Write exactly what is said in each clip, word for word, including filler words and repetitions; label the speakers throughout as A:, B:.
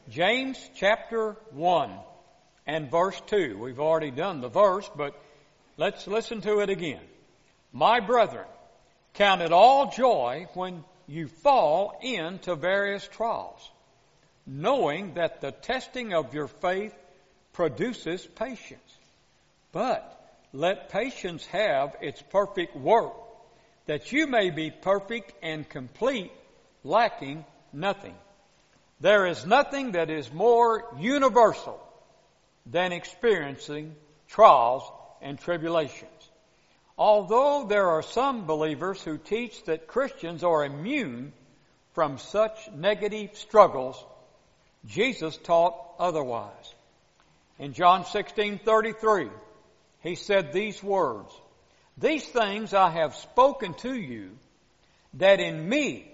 A: James chapter one and verse two. We've already done the verse, but let's listen to it again. My brethren, count it all joy when you fall into various trials, knowing that the testing of your faith produces patience. But let patience have its perfect work, that you may be perfect and complete, lacking nothing. There is nothing that is more universal than experiencing trials and tribulations. Although there are some believers who teach that Christians are immune from such negative struggles, Jesus taught otherwise. In John sixteen thirty-three, He said these words, "These things I have spoken to you, that in me,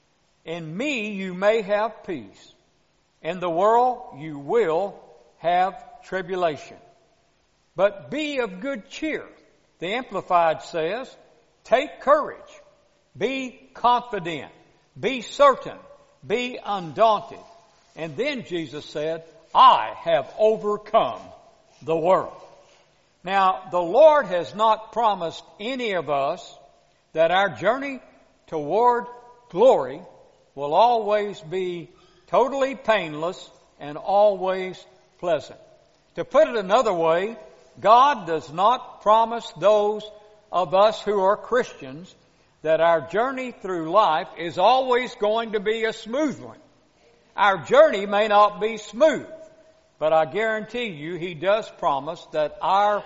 A: in me you may have peace. In the world you will have tribulation. But be of good cheer." The Amplified says, take courage, be confident, be certain, be undaunted. And then Jesus said, I have overcome the world. Now, the Lord has not promised any of us that our journey toward glory will always be totally painless and always pleasant. To put it another way, God does not promise those of us who are Christians that our journey through life is always going to be a smooth one. Our journey may not be smooth, but I guarantee you He does promise that our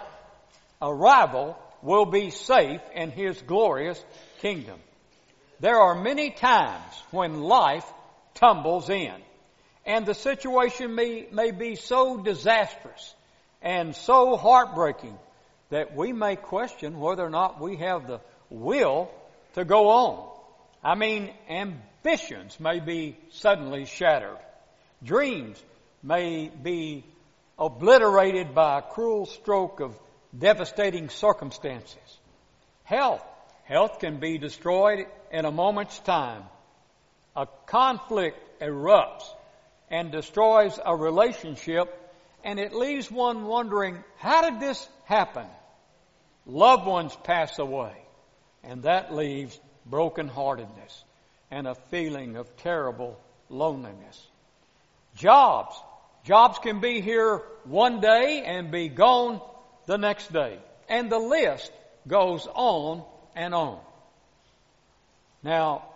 A: arrival will be safe in His glorious kingdom. There are many times when life tumbles in, and the situation may, may be so disastrous and so heartbreaking that we may question whether or not we have the will to go on. I mean, ambitions may be suddenly shattered. Dreams may be obliterated by a cruel stroke of devastating circumstances. Health. Health can be destroyed in a moment's time. A conflict erupts and destroys a relationship, and it leaves one wondering, how did this happen? Loved ones pass away, and that leaves brokenheartedness and a feeling of terrible loneliness. Jobs. Jobs can be here one day and be gone the next day. And the list goes on and on. Now,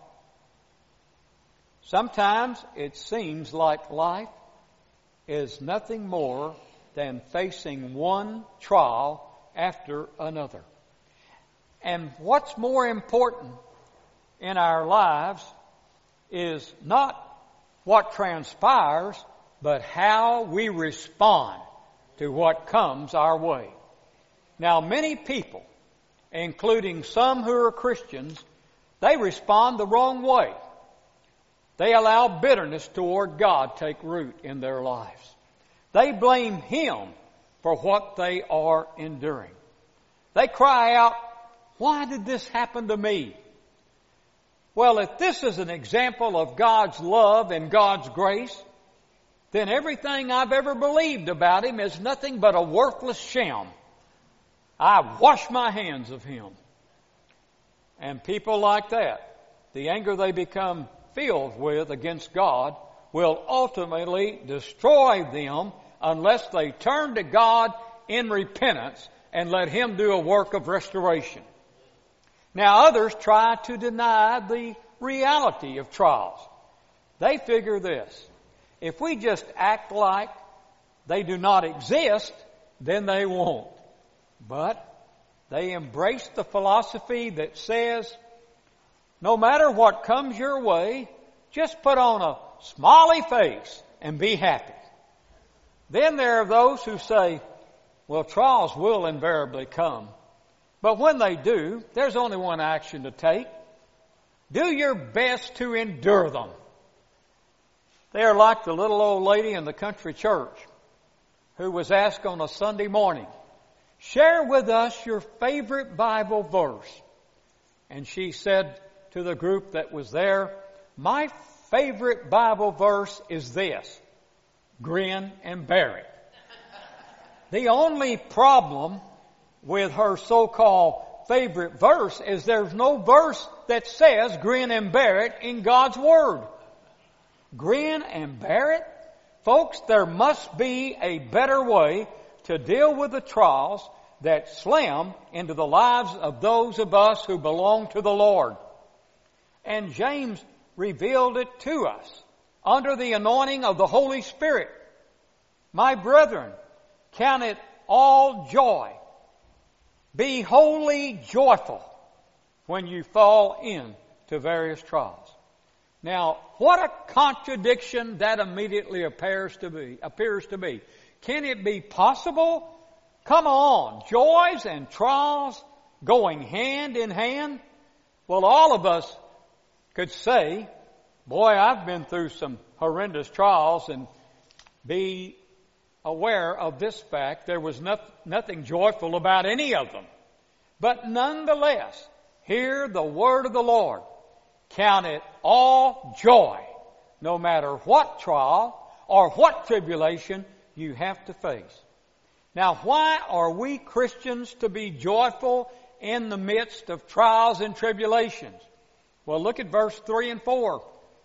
A: sometimes it seems like life is nothing more than facing one trial after another. And what's more important in our lives is not what transpires, but how we respond to what comes our way. Now, many people, including some who are Christians, they respond the wrong way. They allow bitterness toward God take root in their lives. They blame Him for what they are enduring. They cry out, why did this happen to me? Well, if this is an example of God's love and God's grace, then everything I've ever believed about Him is nothing but a worthless sham. I wash my hands of Him. And people like that, the anger they become filled with against God will ultimately destroy them unless they turn to God in repentance and let Him do a work of restoration. Now, others try to deny the reality of trials. They figure this: if we just act like they do not exist, then they won't. But they embrace the philosophy that says, no matter what comes your way, just put on a smiley face and be happy. Then there are those who say, well, trials will invariably come. But when they do, there's only one action to take. Do your best to endure them. They are like the little old lady in the country church who was asked on a Sunday morning, share with us your favorite Bible verse. And she said to the group that was there, my favorite Bible verse is this: grin and bear it. The only problem with her so-called favorite verse is there's no verse that says grin and bear it in God's Word. Grin and bear it? Folks, there must be a better way to deal with the trials that slam into the lives of those of us who belong to the Lord. And James revealed it to us under the anointing of the Holy Spirit. My brethren, count it all joy. Be wholly joyful when you fall into various trials. Now, what a contradiction that immediately appears to be, appears to be. Can it be possible? Come on, joys and trials going hand in hand? Well, all of us could say, boy, I've been through some horrendous trials, and be aware of this fact. There was no, nothing joyful about any of them. But nonetheless, hear the word of the Lord. Count it all joy, no matter what trial or what tribulation you have to face. Now, why are we Christians to be joyful in the midst of trials and tribulations? Well, look at verse three and four.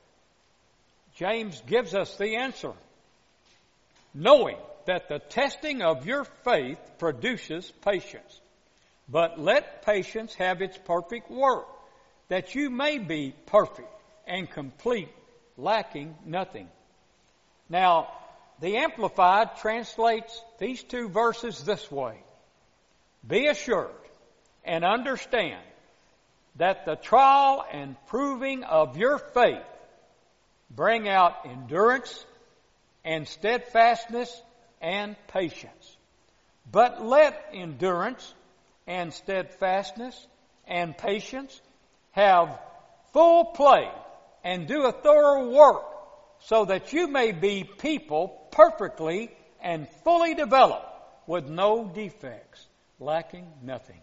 A: James gives us the answer. Knowing that the testing of your faith produces patience. But let patience have its perfect work, that you may be perfect and complete, lacking nothing. Now, the Amplified translates these two verses this way. Be assured and understand that the trial and proving of your faith bring out endurance and steadfastness and patience. But let endurance and steadfastness and patience have full play and do a thorough work, so that you may be people perfectly and fully developed with no defects, lacking nothing.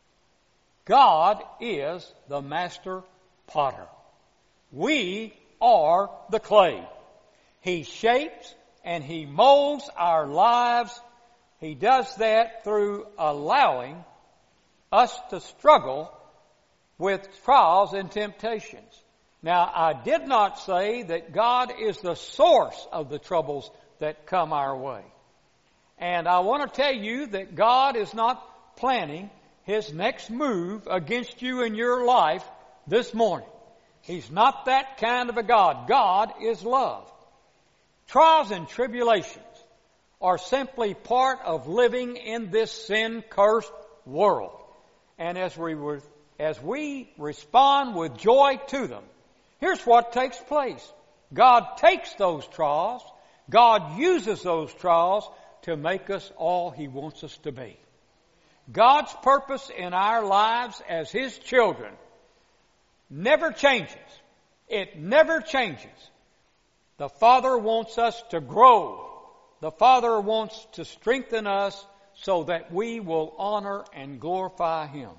A: God is the master potter. We are the clay. He shapes and He molds our lives. He does that through allowing us to struggle with trials and temptations. Now, I did not say that God is the source of the troubles that come our way. And I want to tell you that God is not planning His next move against you in your life this morning. He's not that kind of a God. God is love. Trials and tribulations are simply part of living in this sin-cursed world. And as we were, as we respond with joy to them, here's what takes place. God takes those trials, God uses those trials to make us all He wants us to be. God's purpose in our lives as His children never changes. It never changes. The Father wants us to grow. The Father wants to strengthen us so that we will honor and glorify Him.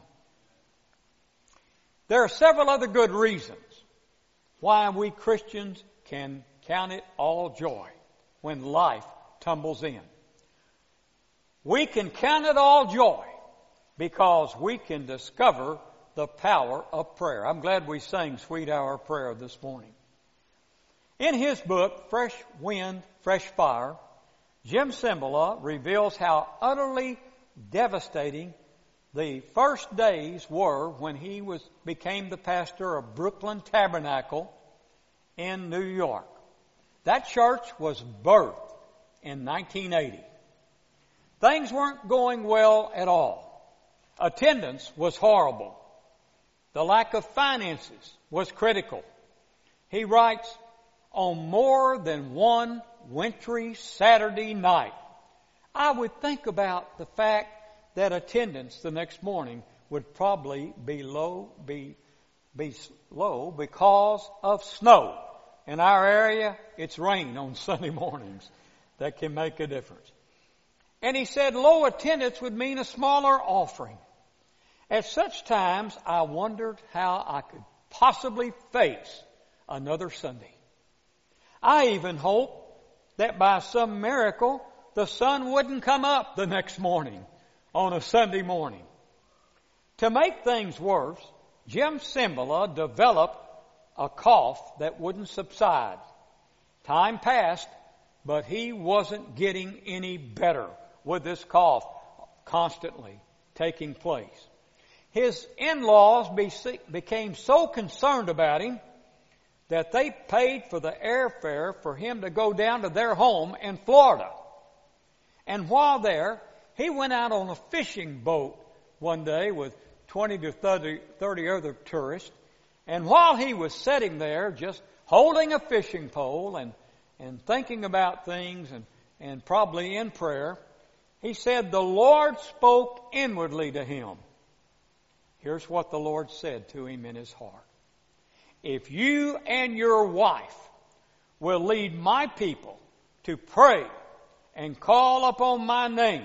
A: There are several other good reasons why we Christians can count it all joy when life tumbles in. We can count it all joy because we can discover the power of prayer. I'm glad we sang Sweet Hour of Prayer this morning. In his book, Fresh Wind, Fresh Fire, Jim Cymbala reveals how utterly devastating the first days were when he was became the pastor of Brooklyn Tabernacle in New York. That church was birthed in nineteen eighty. Things weren't going well at all. Attendance was horrible. The lack of finances was critical. He writes, on more than one wintry Saturday night, I would think about the fact that attendance the next morning would probably be low, be, be low because of snow. In our area, it's rain on Sunday mornings. That can make a difference. And he said low attendance would mean a smaller offering. At such times, I wondered how I could possibly face another Sunday. I even hoped that by some miracle the sun wouldn't come up the next morning on a Sunday morning. To make things worse, Jim Cymbala developed a cough that wouldn't subside. Time passed, but he wasn't getting any better with this cough constantly taking place. His in-laws became so concerned about him that they paid for the airfare for him to go down to their home in Florida. And while there, he went out on a fishing boat one day with twenty to thirty other tourists. And while he was sitting there just holding a fishing pole and, and thinking about things and, and probably in prayer, he said the Lord spoke inwardly to him. Here's what the Lord said to him in his heart. If you and your wife will lead my people to pray and call upon my name,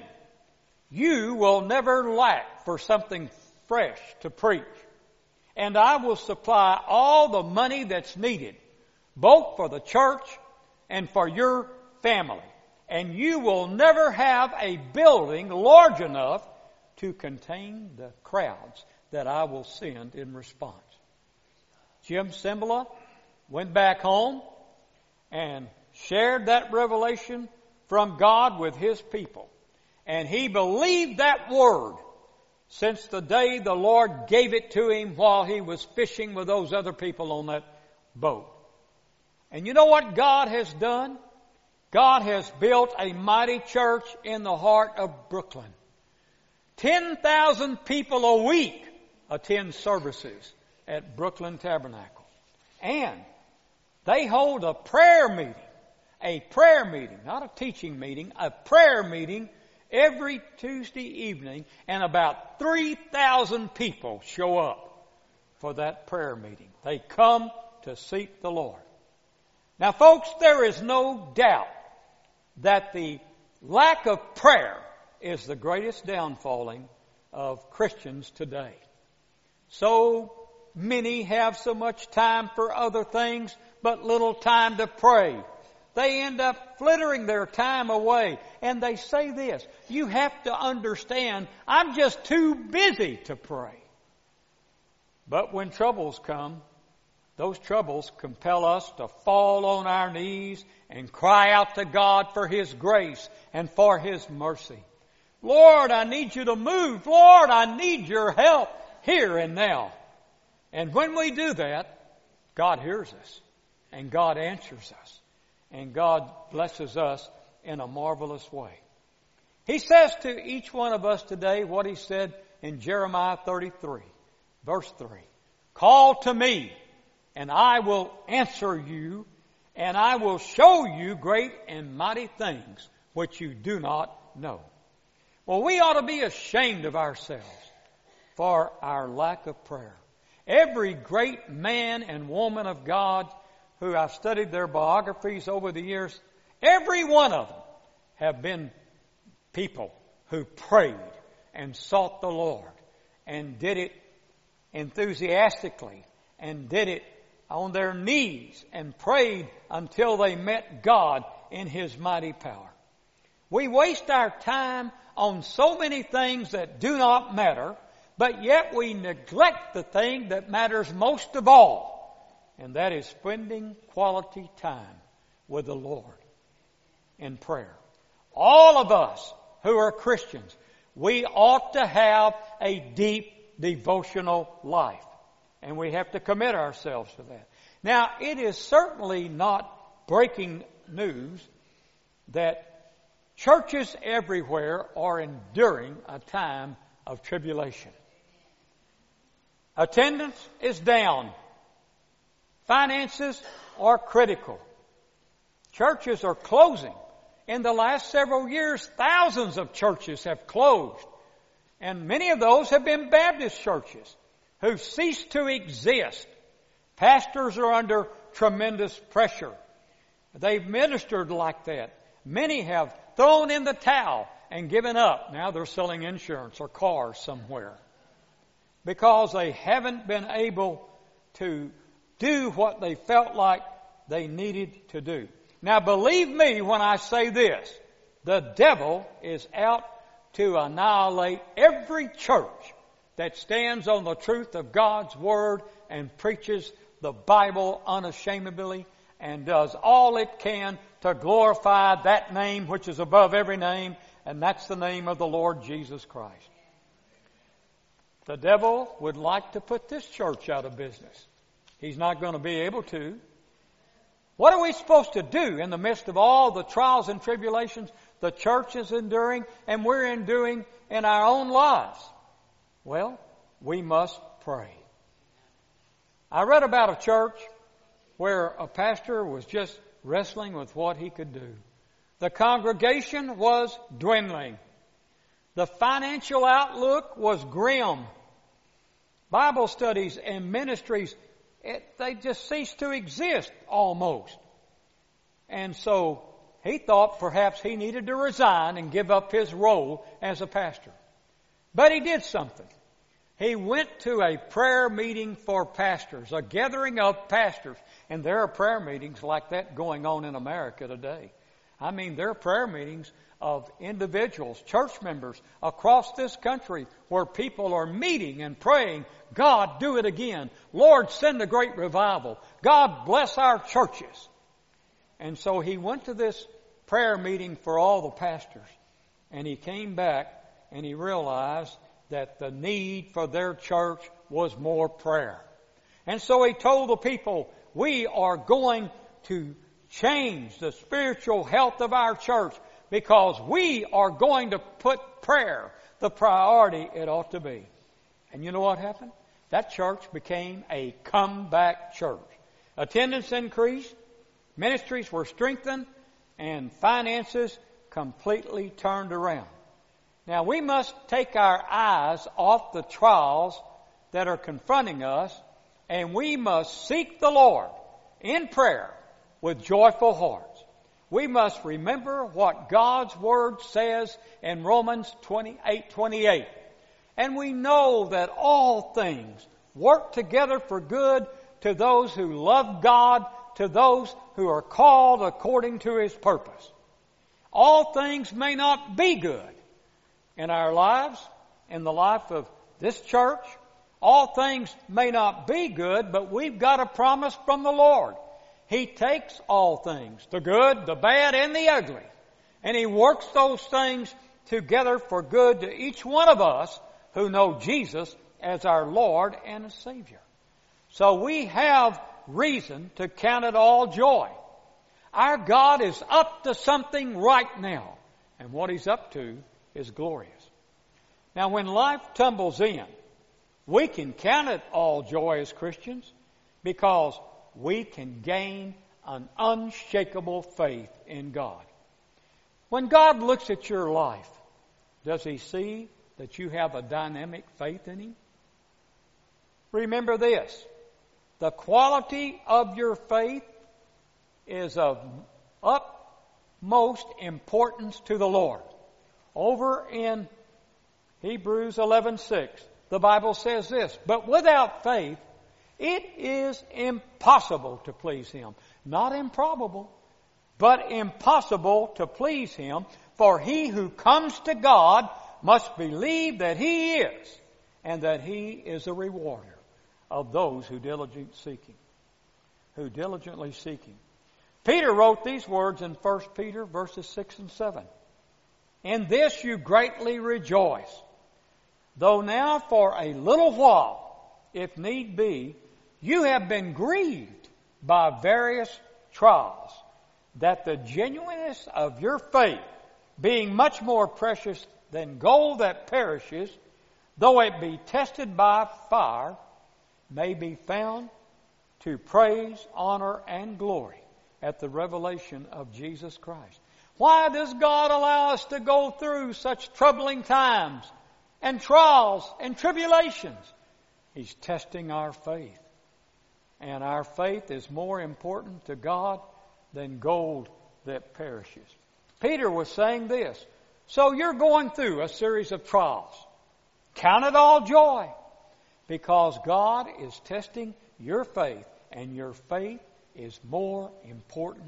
A: you will never lack for something fresh to preach. And I will supply all the money that's needed, both for the church and for your family. And you will never have a building large enough to contain the crowds that I will send in response. Jim Cymbala went back home and shared that revelation from God with his people. And he believed that word since the day the Lord gave it to him while he was fishing with those other people on that boat. And you know what God has done? God has built a mighty church in the heart of Brooklyn. ten thousand people a week attend services at Brooklyn Tabernacle. And they hold a prayer meeting, a prayer meeting, not a teaching meeting, a prayer meeting every Tuesday evening, and about three thousand people show up for that prayer meeting. They come to seek the Lord. Now, folks, there is no doubt that the lack of prayer is the greatest downfalling of Christians today. So many have so much time for other things, but little time to pray. They end up flittering their time away. And they say this, you have to understand, I'm just too busy to pray. But when troubles come, those troubles compel us to fall on our knees and cry out to God for His grace and for His mercy. Lord, I need you to move. Lord, I need your help here and now. And when we do that, God hears us and God answers us and God blesses us in a marvelous way. He says to each one of us today what He said in Jeremiah thirty-three, verse three. Call to me, and I will answer you, and I will show you great and mighty things which you do not know. Well, we ought to be ashamed of ourselves for our lack of prayer. Every great man and woman of God who I've studied their biographies over the years, every one of them have been people who prayed and sought the Lord and did it enthusiastically and did it on their knees and prayed until they met God in His mighty power. We waste our time on so many things that do not matter, but yet we neglect the thing that matters most of all, and that is spending quality time with the Lord in prayer. All of us who are Christians, we ought to have a deep devotional life. And we have to commit ourselves to that. Now, it is certainly not breaking news that churches everywhere are enduring a time of tribulation. Attendance is down. Finances are critical. Churches are closing. In the last several years, thousands of churches have closed. And many of those have been Baptist churches who've ceased to exist. Pastors are under tremendous pressure. They've ministered like that. Many have thrown in the towel and given up. Now they're selling insurance or cars somewhere because they haven't been able to do what they felt like they needed to do. Now believe me when I say this, the devil is out to annihilate every church that stands on the truth of God's Word and preaches the Bible unashamedly and does all it can to glorify that name which is above every name, and that's the name of the Lord Jesus Christ. The devil would like to put this church out of business. He's not going to be able to. What are we supposed to do in the midst of all the trials and tribulations the church is enduring and we're enduring in our own lives? Well, we must pray. I read about a church where a pastor was just wrestling with what he could do. The congregation was dwindling. The financial outlook was grim. Bible studies and ministries, it, they just ceased to exist almost. And so he thought perhaps he needed to resign and give up his role as a pastor. But he did something. He went to a prayer meeting for pastors, a gathering of pastors. And there are prayer meetings like that going on in America today. I mean, there are prayer meetings of individuals, church members across this country where people are meeting and praying, God, do it again. Lord, send a great revival. God, bless our churches. And so he went to this prayer meeting for all the pastors. And he came back and he realized that the need for their church was more prayer. And so he told the people, we are going to change the spiritual health of our church because we are going to put prayer the priority it ought to be. And you know what happened? That church became a comeback church. Attendance increased, ministries were strengthened, and finances completely turned around. Now we must take our eyes off the trials that are confronting us, and we must seek the Lord in prayer with joyful hearts. We must remember what God's Word says in Romans twenty-eight twenty-eight. And we know that all things work together for good to those who love God, to those who are called according to His purpose. All things may not be good in our lives, in the life of this church. All things may not be good, but we've got a promise from the Lord. He takes all things, the good, the bad, and the ugly, and He works those things together for good to each one of us who know Jesus as our Lord and Savior. So we have reason to count it all joy. Our God is up to something right now, and what He's up to is glorious. Now when life tumbles in, we can count it all joy as Christians because we can gain an unshakable faith in God. When God looks at your life, does He see that you have a dynamic faith in Him? Remember this, the quality of your faith is of utmost importance to the Lord. Over in Hebrews eleven six, the Bible says this, but without faith, it is impossible to please Him. Not improbable, but impossible to please Him. For he who comes to God must believe that He is, and that He is a rewarder of those who diligently seek Him. Who diligently seek Him. Peter wrote these words in First Peter verses six and seven. In this you greatly rejoice, though now for a little while, if need be, you have been grieved by various trials, that the genuineness of your faith, being much more precious than gold that perishes, though it be tested by fire, may be found to praise, honor, and glory at the revelation of Jesus Christ. Why does God allow us to go through such troubling times and trials and tribulations? He's testing our faith. And our faith is more important to God than gold that perishes. Peter was saying this. So you're going through a series of trials. Count it all joy, because God is testing your faith, and your faith is more important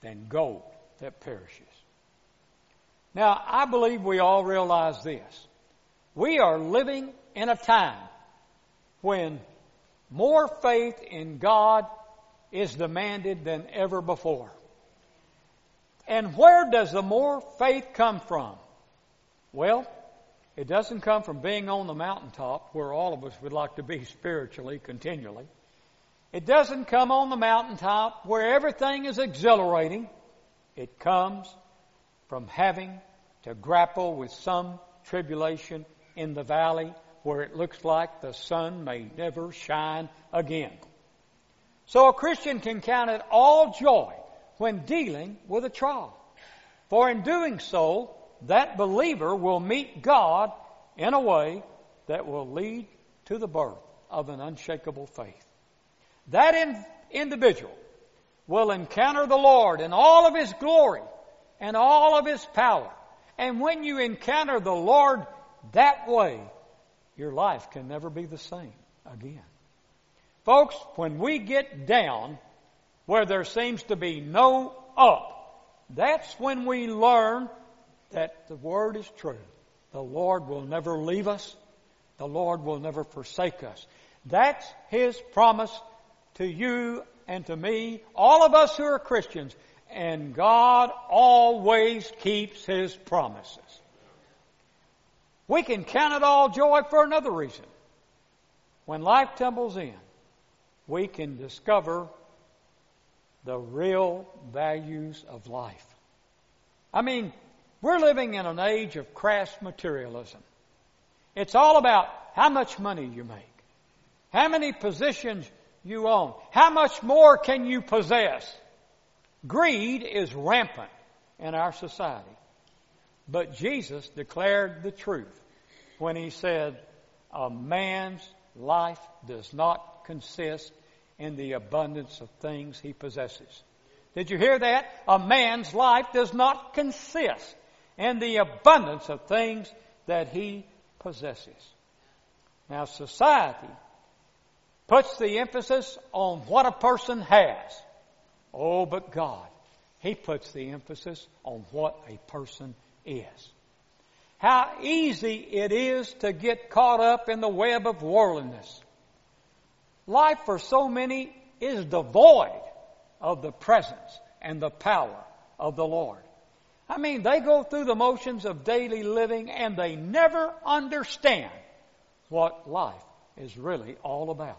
A: than gold that perishes. Now, I believe we all realize this. We are living in a time when more faith in God is demanded than ever before. And where does the more faith come from? Well, it doesn't come from being on the mountaintop, where all of us would like to be spiritually, continually. It doesn't come on the mountaintop where everything is exhilarating. It comes from having to grapple with some tribulation in the valley where it looks like the sun may never shine again. So a Christian can count it all joy when dealing with a trial. For in doing so, that believer will meet God in a way that will lead to the birth of an unshakable faith. That in, individual will encounter the Lord in all of His glory and all of His power. And when you encounter the Lord that way, your life can never be the same again. Folks, when we get down where there seems to be no up, that's when we learn that the Word is true. The Lord will never leave us. The Lord will never forsake us. That's His promise to you and to me, all of us who are Christians. And God always keeps His promises. We can count it all joy for another reason. When life tumbles in, we can discover the real values of life. I mean, we're living in an age of crass materialism. It's all about how much money you make, how many positions you own, how much more can you possess. Greed is rampant in our society. But Jesus declared the truth when He said, a man's life does not consist in the abundance of things he possesses. Did you hear that? A man's life does not consist in the abundance of things that he possesses. Now, society puts the emphasis on what a person has. Oh, but God, He puts the emphasis on what a person is. How easy it is to get caught up in the web of worldliness. Life for so many is devoid of the presence and the power of the Lord. I mean, they go through the motions of daily living and they never understand what life is really all about.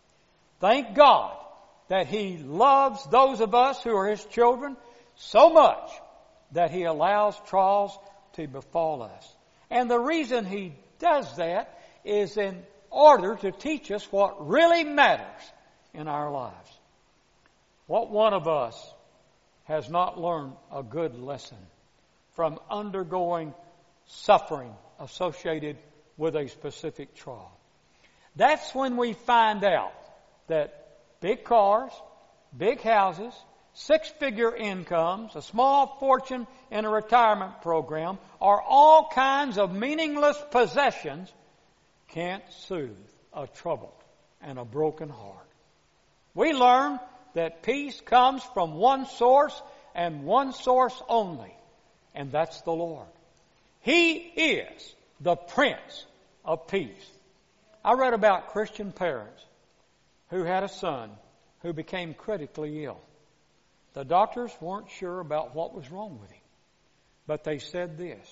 A: Thank God that He loves those of us who are His children so much that He allows trials to befall us. And the reason He does that is in order to teach us what really matters in our lives. What one of us has not learned a good lesson from undergoing suffering associated with a specific trial? That's when we find out that big cars, big houses, six-figure incomes, a small fortune in a retirement program, or all kinds of meaningless possessions can't soothe a troubled and a broken heart. We learn that peace comes from one source and one source only, and that's the Lord. He is the Prince of Peace. I read about Christian parents who had a son who became critically ill. The doctors weren't sure about what was wrong with him, but they said this: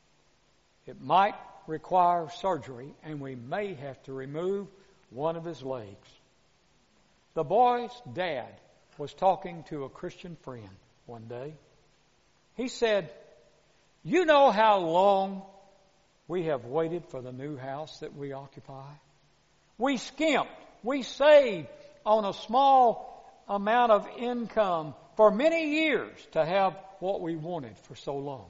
A: it might require surgery and we may have to remove one of his legs. The boy's dad was talking to a Christian friend one day. He said, you know how long we have waited for the new house that we occupy? We skimped, we saved on a small amount of income for many years to have what we wanted for so long.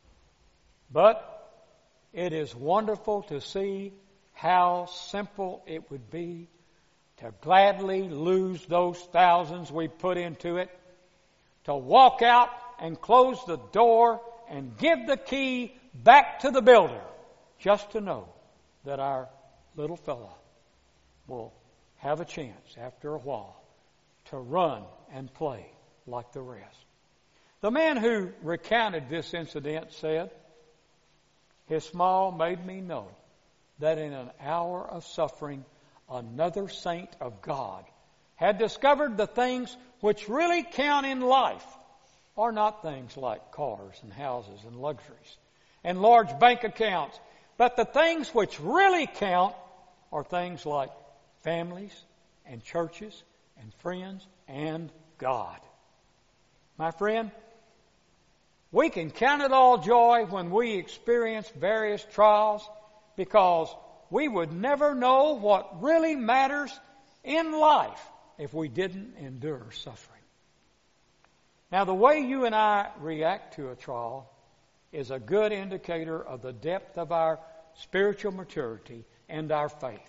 A: But it is wonderful to see how simple it would be to gladly lose those thousands we put into it, to walk out and close the door and give the key back to the builder, just to know that our little fella will have a chance after a while to run and play like the rest. The man who recounted this incident said, "His smile made me know that in an hour of suffering, another saint of God had discovered the things which really count in life are not things like cars and houses and luxuries and large bank accounts, but the things which really count are things like families and churches and friends and God." My friend, we can count it all joy when we experience various trials, because we would never know what really matters in life if we didn't endure suffering. Now, the way you and I react to a trial is a good indicator of the depth of our spiritual maturity and our faith.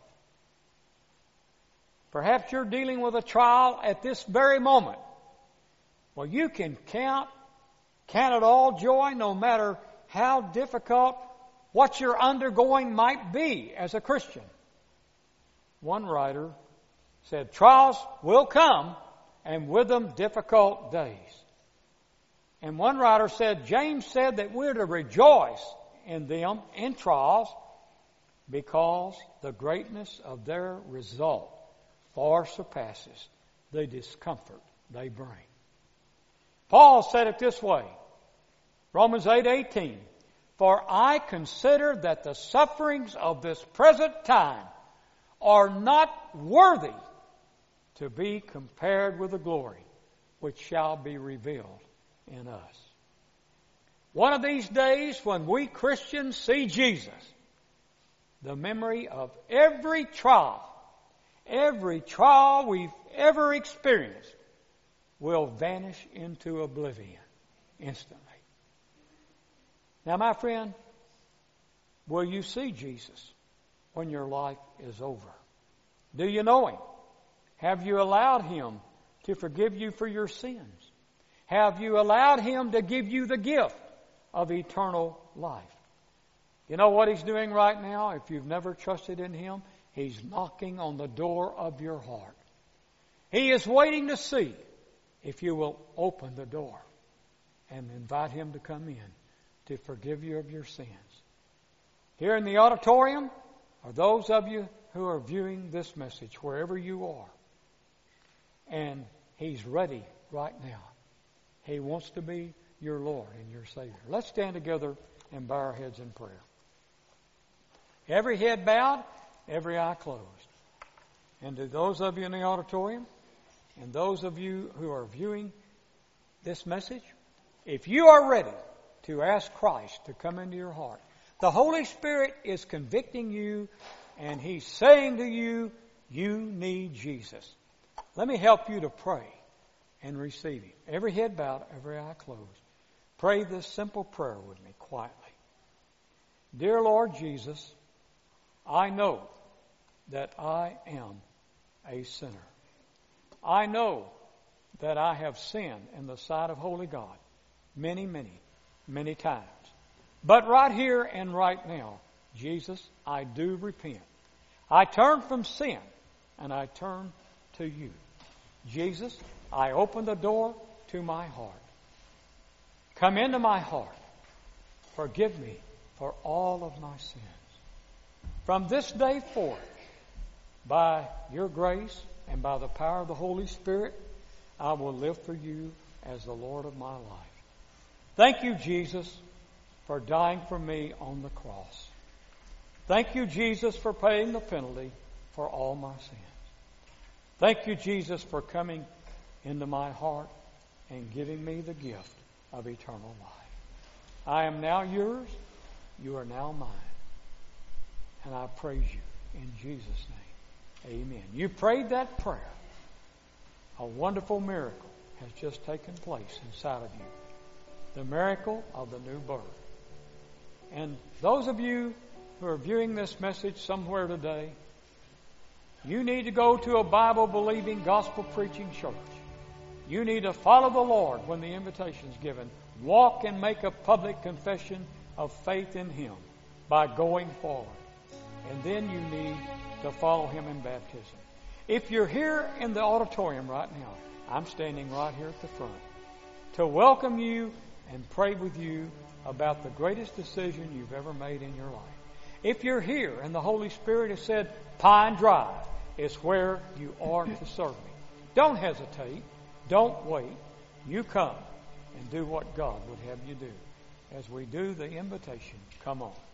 A: Perhaps you're dealing with a trial at this very moment. Well, you can count, count it all joy, no matter how difficult what you're undergoing might be as a Christian. One writer said, "Trials will come, and with them difficult days." And one writer said, James said that we're to rejoice in them, in trials, because the greatness of their result far surpasses the discomfort they bring. Paul said it this way, Romans eight eighteen, "For I consider that the sufferings of this present time are not worthy to be compared with the glory which shall be revealed in us." One of these days, when we Christians see Jesus, the memory of every trial, every trial we've ever experienced, will vanish into oblivion instantly. Now, my friend, will you see Jesus when your life is over? Do you know Him? Have you allowed Him to forgive you for your sins? Have you allowed Him to give you the gift of eternal life? You know what He's doing right now? If you've never trusted in Him, He's knocking on the door of your heart. He is waiting to see if you will open the door and invite Him to come in to forgive you of your sins. Here in the auditorium are those of you who are viewing this message wherever you are. And He's ready right now. He wants to be your Lord and your Savior. Let's stand together and bow our heads in prayer. Every head bowed, every eye closed. And to those of you in the auditorium and those of you who are viewing this message, if you are ready to ask Christ to come into your heart, the Holy Spirit is convicting you and He's saying to you, you need Jesus. Let me help you to pray and receive Him. Every head bowed, every eye closed. Pray this simple prayer with me quietly. Dear Lord Jesus, I know that I am a sinner. I know that I have sinned in the sight of holy God many, many, many times. But right here and right now, Jesus, I do repent. I turn from sin and I turn to you. Jesus, I open the door to my heart. Come into my heart. Forgive me for all of my sins. From this day forth, by your grace and by the power of the Holy Spirit, I will live for you as the Lord of my life. Thank you, Jesus, for dying for me on the cross. Thank you, Jesus, for paying the penalty for all my sins. Thank you, Jesus, for coming into my heart and giving me the gift of eternal life. I am now yours. You are now mine. And I praise you in Jesus' name. Amen. You prayed that prayer. A wonderful miracle has just taken place inside of you. The miracle of the new birth. And those of you who are viewing this message somewhere today, you need to go to a Bible-believing, gospel-preaching church. You need to follow the Lord when the invitation is given. Walk and make a public confession of faith in Him by going forward. And then you need to follow Him in baptism. If you're here in the auditorium right now, I'm standing right here at the front. to welcome you and pray with you about the greatest decision you've ever made in your life. If you're here and the Holy Spirit has said, Pine Drive is where you are to serve me, don't hesitate. Don't wait. You come and do what God would have you do. As we do the invitation, come on.